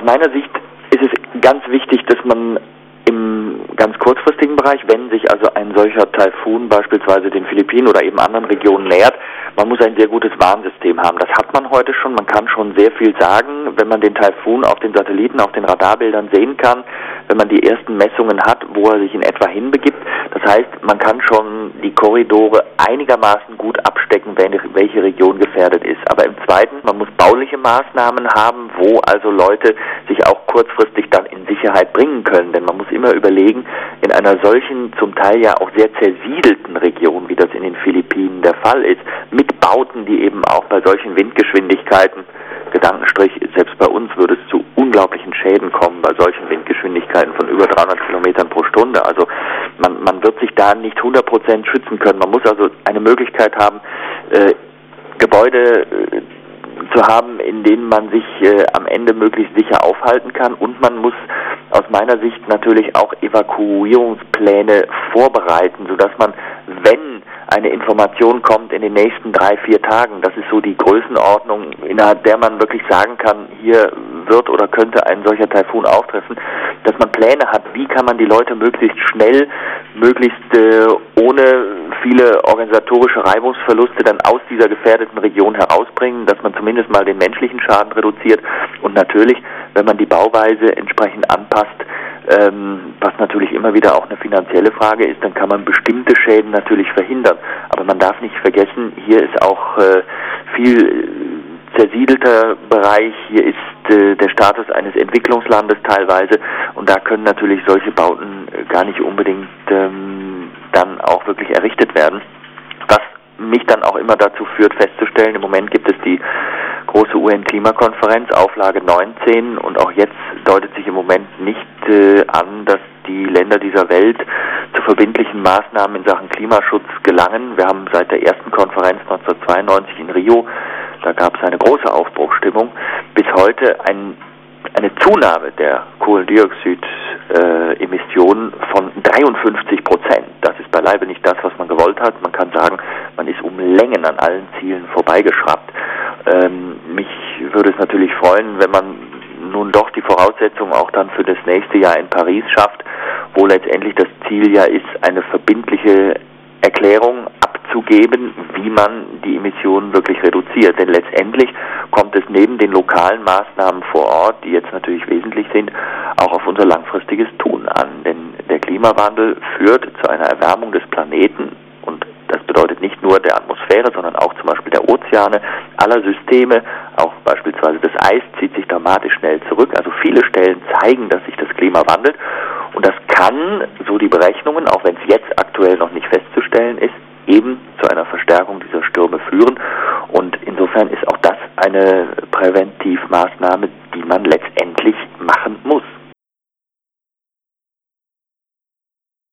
meiner Sicht ist es ganz wichtig, dass man im ganz kurzfristigen Bereich, wenn sich also ein solcher Taifun beispielsweise den Philippinen oder eben anderen Regionen nähert, man muss ein sehr gutes Warnsystem haben. Das hat man heute schon. Man kann schon sehr viel sagen, wenn man den Taifun auf den Satelliten, auf den Radarbildern sehen kann, wenn man die ersten Messungen hat, wo er sich in etwa hinbegibt. Das heißt, man kann schon die Korridore einigermaßen gut abstecken, welche Region gefährdet ist. Aber im Zweiten, man muss bauliche Maßnahmen haben, wo also Leute sich auch kurzfristig dann in Sicherheit bringen können. Denn man muss immer überlegen, in einer solchen, zum Teil ja auch sehr zersiedelten Region, wie das in den Philippinen der Fall ist, mit Bauten, die eben auch bei solchen Windgeschwindigkeiten, Gedankenstrich, selbst bei uns würde es zu unglaublichen Schäden kommen bei solchen Windgeschwindigkeiten von über 300 Kilometern pro Stunde. Also man wird sich da nicht 100% schützen können. Man muss also eine Möglichkeit haben, Gebäude zu haben, in denen man sich am Ende möglichst sicher aufhalten kann, und man muss aus meiner Sicht natürlich auch Evakuierungspläne vorbereiten, sodass man, wenn eine Information kommt in den nächsten 3-4 Tagen, das ist so die Größenordnung, innerhalb der man wirklich sagen kann, hier wird oder könnte ein solcher Taifun auftreffen, dass man Pläne hat, wie kann man die Leute möglichst schnell, möglichst ohne viele organisatorische Reibungsverluste dann aus dieser gefährdeten Region herausbringen, dass man zumindest mal den menschlichen Schaden reduziert, und natürlich, wenn man die Bauweise entsprechend anpasst, was natürlich immer wieder auch eine finanzielle Frage ist, dann kann man bestimmte Schäden natürlich verhindern. Aber man darf nicht vergessen, hier ist auch viel zersiedelter Bereich, hier ist der Status eines Entwicklungslandes teilweise, und da können natürlich solche Bauten gar nicht unbedingt dann auch wirklich errichtet werden. Was mich dann auch immer dazu führt, festzustellen, im Moment gibt es die große UN-Klimakonferenz, Auflage 19, und auch jetzt deutet sich im Moment nicht an, dass die Länder dieser Welt zu verbindlichen Maßnahmen in Sachen Klimaschutz gelangen. Wir haben seit der ersten Konferenz 1992 in Rio, da gab es eine große Aufbruchsstimmung, bis heute eine Zunahme der Kohlendioxidemissionen von 53%. Das ist beileibe nicht das, was man gewollt hat. Man kann sagen, man ist um Längen an allen Zielen vorbeigeschraubt. Mich würde es natürlich freuen, wenn man nun doch die Voraussetzungen auch dann für das nächste Jahr in Paris schafft, wo letztendlich das Ziel ja ist, eine verbindliche Erklärung abzugeben, wie man die Emissionen wirklich reduziert. Denn letztendlich kommt es neben den lokalen Maßnahmen vor Ort, die jetzt natürlich wesentlich sind, auch auf unser langfristiges Tun an. Denn der Klimawandel führt zu einer Erwärmung des Planeten, und das bedeutet nicht nur der Atmosphäre, sondern auch zum Beispiel der Ozeane, aller Systeme. Auch beispielsweise das Eis zieht sich dramatisch schnell zurück. Also viele Stellen zeigen, dass sich das Klima wandelt. Und das kann, so die Berechnungen, auch wenn es jetzt aktuell noch nicht festzustellen ist, eben zu einer Verstärkung dieser Stürme führen. Und insofern ist auch das eine Präventivmaßnahme, die man letztendlich